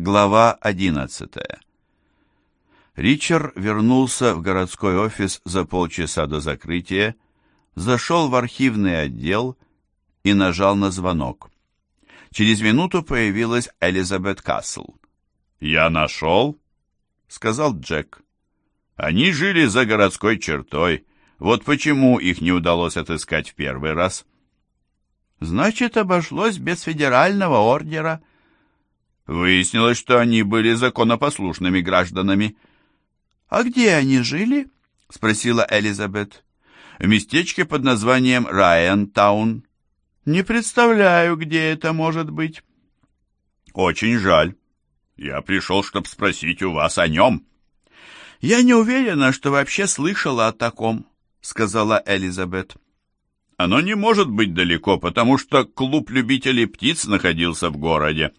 Глава 11. Ричард вернулся в городской офис за полчаса до закрытия, зашел в архивный отдел и нажал на звонок. Через минуту появилась Элизабет Касл. «Я нашел», — сказал Джек. «Они жили за городской чертой. Вот почему их не удалось отыскать в первый раз». «Значит, обошлось без федерального ордера». Выяснилось, что они были законопослушными гражданами. «А где они жили?» — спросила Элизабет. «В местечке под названием Райантаун». «Не представляю, где это может быть». «Очень жаль. Я пришел, чтобы спросить у вас о нем». «Я не уверена, что вообще слышала о таком», — сказала Элизабет. «Оно не может быть далеко, потому что клуб любителей птиц находился в городе».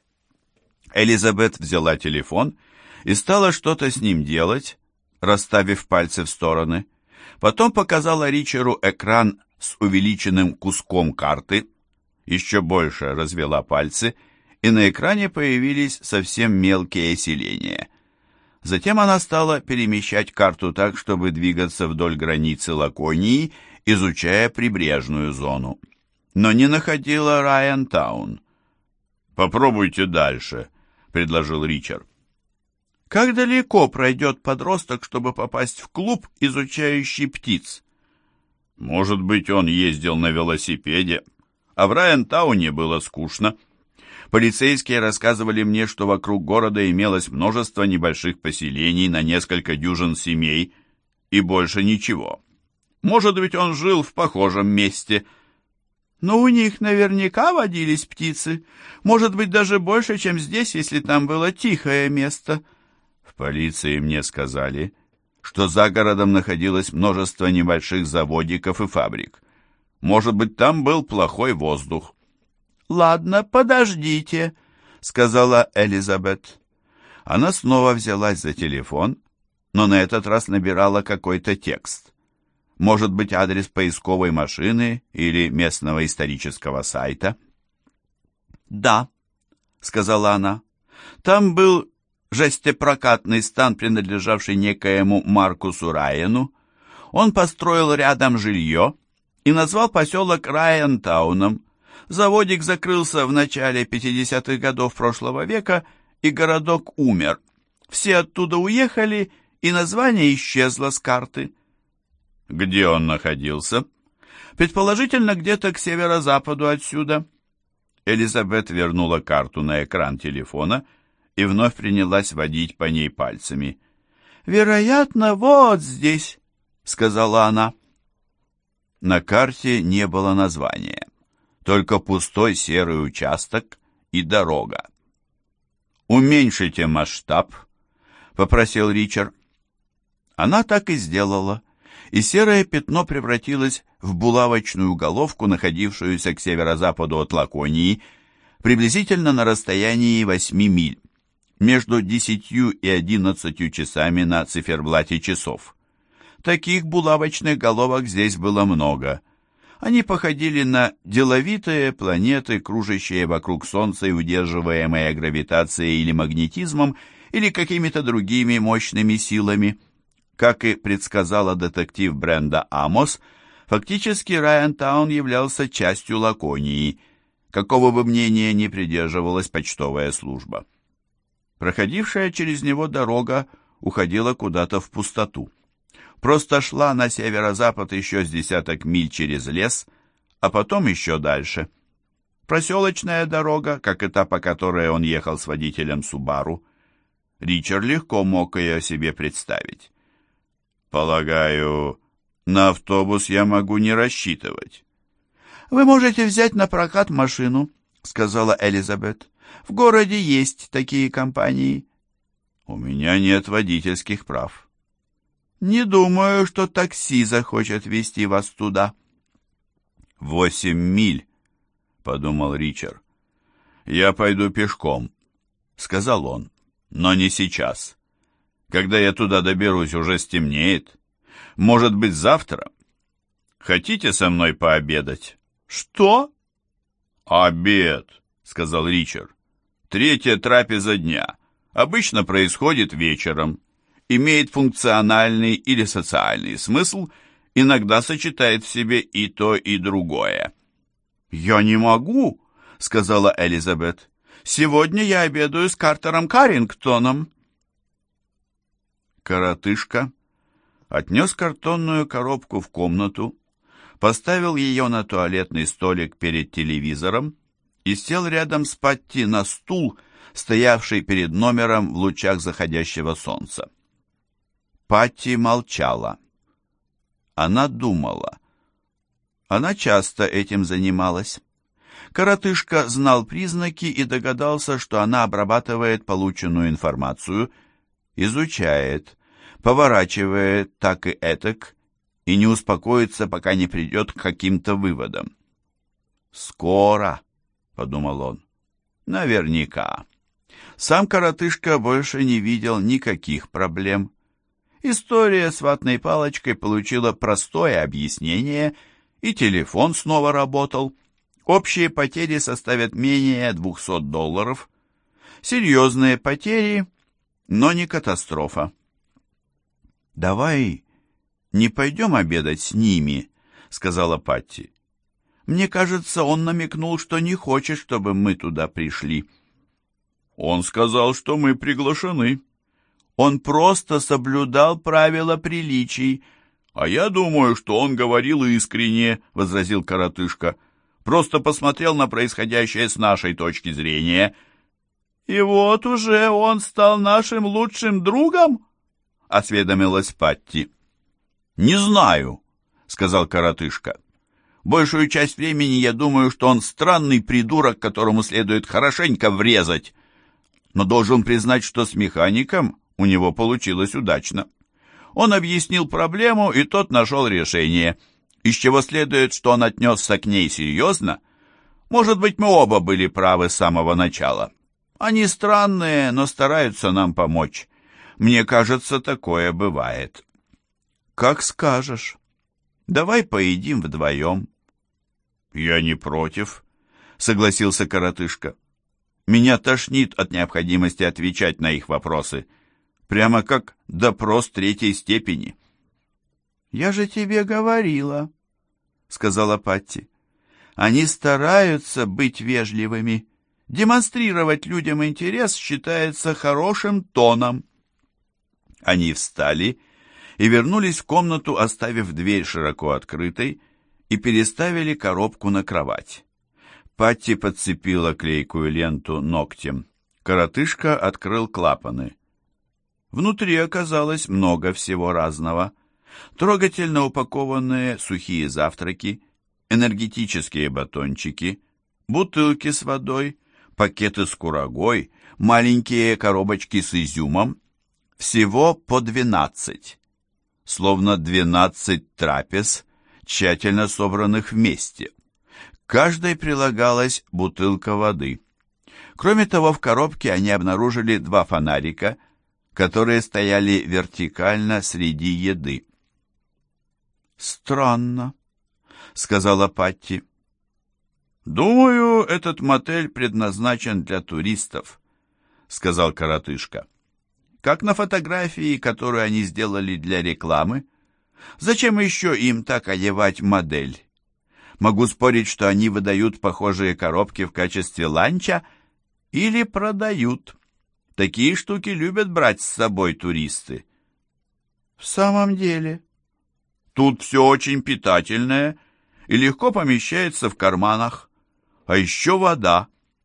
Элизабет взяла телефон и стала что-то с ним делать, расставив пальцы в стороны. Потом показала Ричарду экран с увеличенным куском карты, еще больше развела пальцы, и на экране появились совсем мелкие селения. Затем она стала перемещать карту так, чтобы двигаться вдоль границы Лаконии, изучая прибрежную зону. Но не находила Райантаун. «Попробуйте дальше», — предложил Ричард. «Как далеко пройдет подросток, чтобы попасть в клуб, изучающий птиц?» «Может быть, он ездил на велосипеде, а в Райантауне было скучно. Полицейские рассказывали мне, что вокруг города имелось множество небольших поселений на несколько дюжин семей, и больше ничего. Может быть, он жил в похожем месте». «Но у них наверняка водились птицы. Может быть, даже больше, чем здесь, если там было тихое место». В полиции мне сказали, что за городом находилось множество небольших заводиков и фабрик. Может быть, там был плохой воздух. «Ладно, подождите», — сказала Элизабет. Она снова взялась за телефон, но на этот раз набирала какой-то текст. Может быть, адрес поисковой машины или местного исторического сайта? «Да», — сказала она, — «там был жестепрокатный стан, принадлежавший некоему Маркусу Райану. Он построил рядом жилье и назвал поселок Райантауном. Заводик закрылся в начале 50-х годов прошлого века, и городок умер. Все оттуда уехали, и название исчезло с карты». «Где он находился?» «Предположительно, где-то к северо-западу отсюда». Элизабет вернула карту на экран телефона и вновь принялась водить по ней пальцами. «Вероятно, вот здесь», — сказала она. На карте не было названия, только пустой серый участок и дорога. «Уменьшите масштаб», — попросил Ричард. Она так и сделала, и серое пятно превратилось в булавочную головку, находившуюся к северо-западу от Лаконии, приблизительно на расстоянии 8 миль, между 10 и 11 часами на циферблате часов. Таких булавочных головок здесь было много. Они походили на деловитые планеты, кружащие вокруг Солнца и удерживаемые гравитацией или магнетизмом, или какими-то другими мощными силами. Как и предсказала детектив Бренда Амос, фактически Райантаун являлся частью Лаконии, какого бы мнения ни придерживалась почтовая служба. Проходившая через него дорога уходила куда-то в пустоту. Просто шла на северо-запад еще с десяток миль через лес, а потом еще дальше. Проселочная дорога, как и та, по которой он ехал с водителем Субару. Ричард легко мог ее себе представить. «Полагаю, на автобус я могу не рассчитывать». «Вы можете взять на прокат машину», — сказала Элизабет. «В городе есть такие компании». «У меня нет водительских прав». «Не думаю, что такси захочет везти вас туда». 8 миль», — подумал Ричард. «Я пойду пешком», — сказал он, — «но не сейчас. Когда я туда доберусь, уже стемнеет. Может быть, завтра? Хотите со мной пообедать?» «Что?» «Обед», — сказал Ричард. Третья трапеза дня обычно происходит вечером, имеет функциональный или социальный смысл, иногда сочетает в себе и то, и другое. «Я не могу», — сказала Элизабет. «Сегодня я обедаю с Картером Каррингтоном». Коротышка отнес картонную коробку в комнату, поставил ее на туалетный столик перед телевизором и сел рядом с Патти на стул, стоявший перед номером в лучах заходящего солнца. Патти молчала. Она думала. Она часто этим занималась. Коротышка знал признаки и догадался, что она обрабатывает полученную информацию, изучает, поворачивает так и этак, и не успокоится, пока не придет к каким-то выводам. «Скоро», — подумал он, — «наверняка». Сам коротышка больше не видел никаких проблем. История с ватной палочкой получила простое объяснение, и телефон снова работал. Общие потери составят менее $200. Серьезные потери, но не катастрофа. «Давай не пойдем обедать с ними», — сказала Патти. «Мне кажется, он намекнул, что не хочет, чтобы мы туда пришли». «Он сказал, что мы приглашены». «Он просто соблюдал правила приличий». «А я думаю, что он говорил искренне», — возразил коротышка. «Просто посмотрел на происходящее с нашей точки зрения». «И вот уже он стал нашим лучшим другом?» — осведомилась Патти. «Не знаю», — сказал коротышка. «Большую часть времени я думаю, что он странный придурок, которому следует хорошенько врезать. Но должен признать, что с механиком у него получилось удачно. Он объяснил проблему, и тот нашел решение, из чего следует, что он отнесся к ней серьезно. Может быть, мы оба были правы с самого начала. Они странные, но стараются нам помочь. Мне кажется, такое бывает». «Как скажешь. Давай поедим вдвоем». «Я не против», — согласился коротышка. «Меня тошнит от необходимости отвечать на их вопросы. Прямо как допрос третьей степени». «Я же тебе говорила», — сказала Патти. «Они стараются быть вежливыми. Демонстрировать людям интерес считается хорошим тоном». Они встали и вернулись в комнату, оставив дверь широко открытой, и переставили коробку на кровать. Патти подцепила клейкую ленту ногтем. Коротышка открыл клапаны. Внутри оказалось много всего разного. Трогательно упакованные сухие завтраки, энергетические батончики, бутылки с водой, пакеты с курагой, маленькие коробочки с изюмом. Всего по 12. Словно 12 трапез, тщательно собранных вместе. К каждой прилагалась бутылка воды. Кроме того, в коробке они обнаружили 2 фонарика, которые стояли вертикально среди еды. «Странно», — сказала Патти. «Думаю, этот мотель предназначен для туристов», — сказал коротышка. «Как на фотографии, которую они сделали для рекламы. Зачем еще им так одевать модель? Могу спорить, что они выдают похожие коробки в качестве ланча или продают. Такие штуки любят брать с собой туристы». «В самом деле?» «Тут все очень питательное и легко помещается в карманах. А еще вода».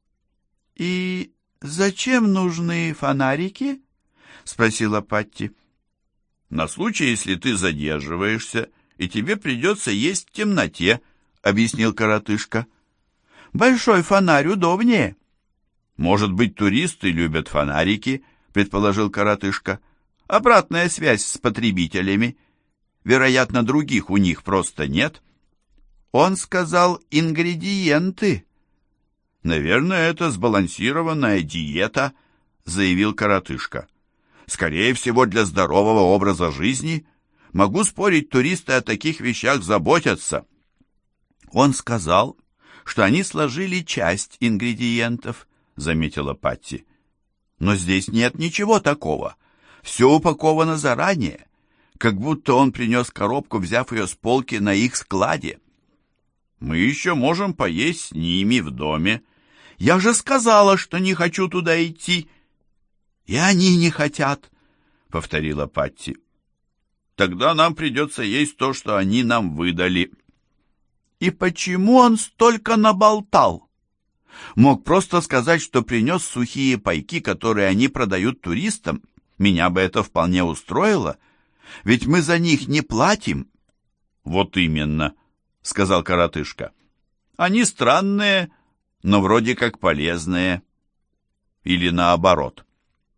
«И зачем нужны фонарики?» — спросила Патти. «На случай, если ты задерживаешься, и тебе придется есть в темноте», — объяснил коротышка. «Большой фонарь удобнее». «Может быть, туристы любят фонарики», — предположил коротышка. «Обратная связь с потребителями. Вероятно, других у них просто нет». «Он сказал ингредиенты». «Наверное, это сбалансированная диета», — заявил коротышка. «Скорее всего, для здорового образа жизни. Могу спорить, туристы о таких вещах заботятся». Он сказал, что они сложили часть ингредиентов, заметила Патти. «Но здесь нет ничего такого. Все упаковано заранее, как будто он принес коробку, взяв ее с полки на их складе». «Мы еще можем поесть с ними в доме». «Я же сказала, что не хочу туда идти». «И они не хотят», — повторила Патти. «Тогда нам придется есть то, что они нам выдали». «И почему он столько наболтал? Мог просто сказать, что принес сухие пайки, которые они продают туристам. Меня бы это вполне устроило, ведь мы за них не платим». «Вот именно», — сказал коротышка. «Они странные, но вроде как полезные. Или наоборот».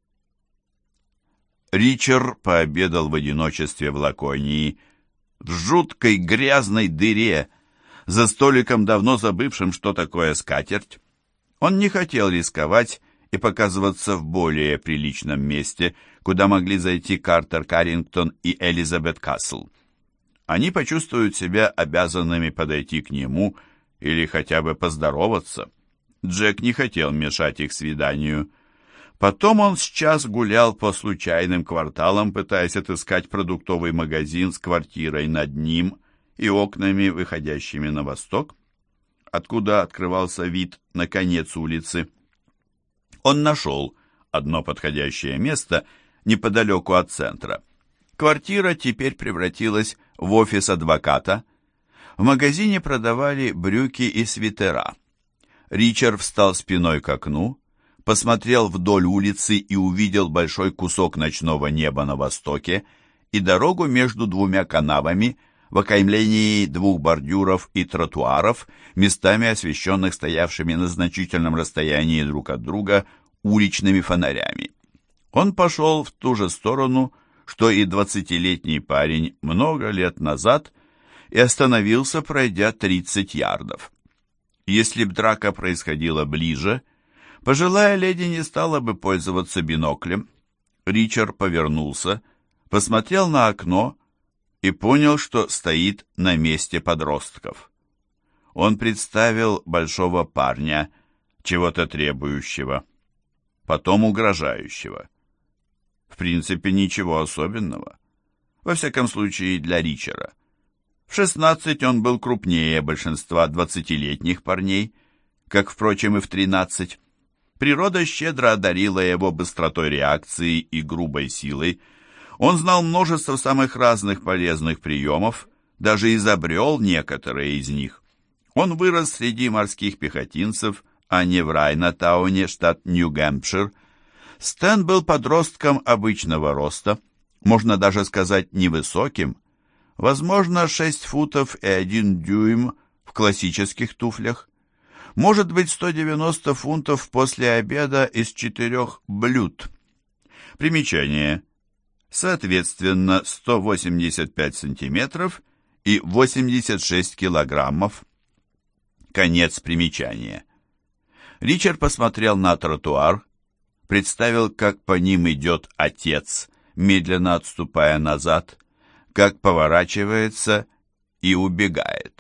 Ричард пообедал в одиночестве в Лаконии, в жуткой грязной дыре, за столиком, давно забывшим, что такое скатерть. Он не хотел рисковать и показываться в более приличном месте, куда могли зайти Картер Каррингтон и Элизабет Касл. Они почувствуют себя обязанными подойти к нему или хотя бы поздороваться. Джек не хотел мешать их свиданию. Потом он с час гулял по случайным кварталам, пытаясь отыскать продуктовый магазин с квартирой над ним и окнами, выходящими на восток, откуда открывался вид на конец улицы. Он нашел одно подходящее место неподалеку от центра. Квартира теперь превратилась в офис адвоката. В магазине продавали брюки и свитера. Ричард встал спиной к окну, посмотрел вдоль улицы и увидел большой кусок ночного неба на востоке и дорогу между двумя канавами в окаймлении двух бордюров и тротуаров, местами освещенных стоявшими на значительном расстоянии друг от друга уличными фонарями. Он пошел в ту же сторону, что и 20-летний парень много лет назад, и остановился, пройдя 30 ярдов. Если б драка происходила ближе, пожилая леди не стала бы пользоваться биноклем. Ричард повернулся, посмотрел на окно и понял, что стоит на месте подростков. Он представил большого парня, чего-то требующего, потом угрожающего. В принципе, ничего особенного. Во всяком случае, для Ричарда. В 16 он был крупнее большинства 20-летних парней, как, впрочем, и в 13. Природа щедро одарила его быстротой реакции и грубой силой. Он знал множество самых разных полезных приемов, даже изобрел некоторые из них. Он вырос среди морских пехотинцев, а не в Райнатауне, штат Нью-Гэмпшир. Стэн был подростком обычного роста, можно даже сказать невысоким, возможно, 6 футов и 1 дюйм в классических туфлях. Может быть, 190 фунтов после обеда из 4 блюд. Примечание. Соответственно, 185 сантиметров и 86 килограммов. Конец примечания. Ричард посмотрел на тротуар, представил, как по ним идет отец, медленно отступая назад, как поворачивается и убегает.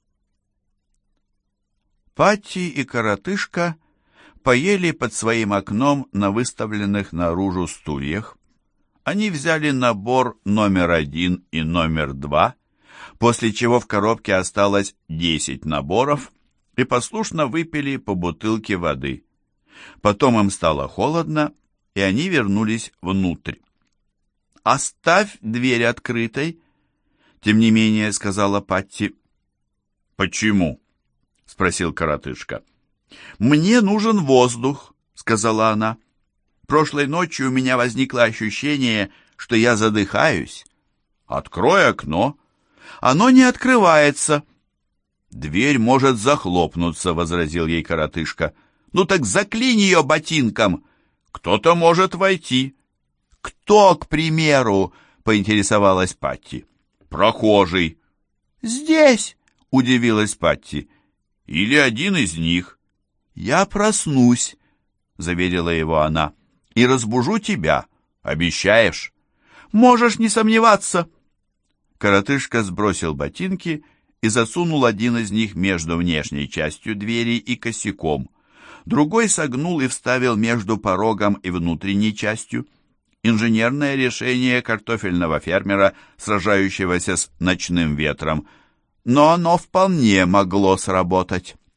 Патти и коротышка поели под своим окном на выставленных наружу стульях. Они взяли набор номер 1 и номер 2, после чего в коробке осталось 10 наборов, и послушно выпили по бутылке воды. Потом им стало холодно, и они вернулись внутрь. «Оставь дверь открытой», — тем не менее сказала Патти. «Почему?» — спросил коротышка. «Мне нужен воздух», — сказала она. «Прошлой ночью у меня возникло ощущение, что я задыхаюсь». «Открой окно». «Оно не открывается». «Дверь может захлопнуться», — возразил ей коротышка. «Ну так заклинь ее ботинком. Кто-то может войти». «Кто, к примеру?» — поинтересовалась Патти. «Прохожий». «Здесь?» — удивилась Патти. «Или один из них». «Я проснусь», — заверила его она, — «и разбужу тебя. Обещаешь?» «Можешь не сомневаться». Коротышка сбросил ботинки и засунул один из них между внешней частью двери и косяком. Другой согнул и вставил между порогом и внутренней частью. Инженерное решение картофельного фермера, сражающегося с ночным ветром, но оно вполне могло сработать.